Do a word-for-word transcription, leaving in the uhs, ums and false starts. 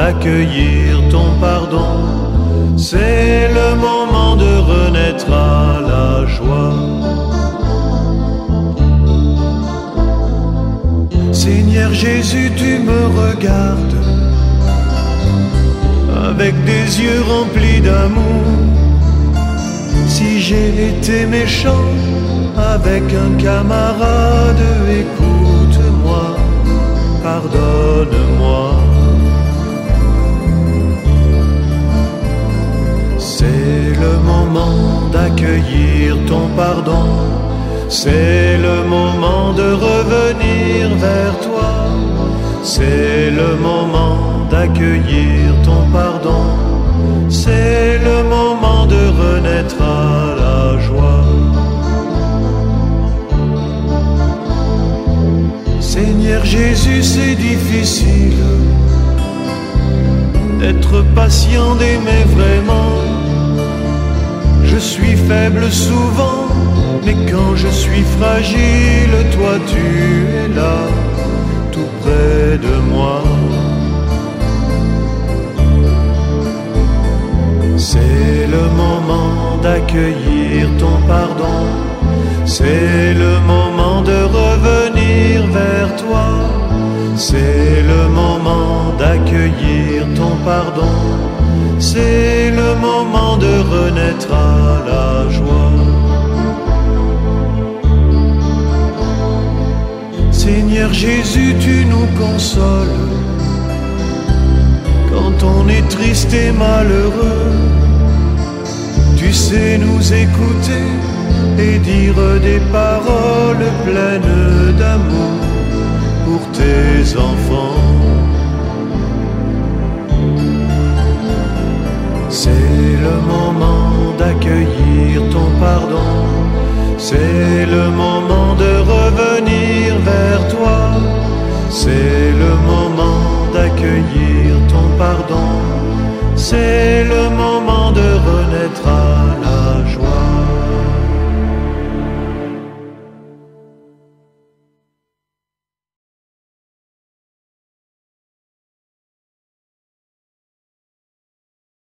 d'accueillir ton pardon. C'est le moment de renaître à la joie. Seigneur Jésus, tu me regardes avec des yeux remplis d'amour. Si j'ai été méchant avec un camarade, écoute-moi, pardonne-moi. C'est le moment d'accueillir ton pardon. C'est le moment de revenir vers toi. C'est le moment d'accueillir ton pardon. C'est le moment de renaître à la joie. Seigneur Jésus, c'est difficile d'être patient, d'aimer vraiment. Je suis faible souvent, mais quand je suis fragile, toi tu es là, tout près de moi. C'est le moment d'accueillir ton pardon. C'est le moment de revenir vers toi. C'est le moment d'accueillir ton pardon. C'est le moment de renaître à la joie. Seigneur Jésus, tu nous consoles quand on est triste et malheureux. Tu sais nous écouter et dire des paroles pleines d'amour pour tes enfants. C'est le moment d'accueillir ton pardon. C'est le moment de revenir vers toi. C'est le moment d'accueillir ton pardon. C'est le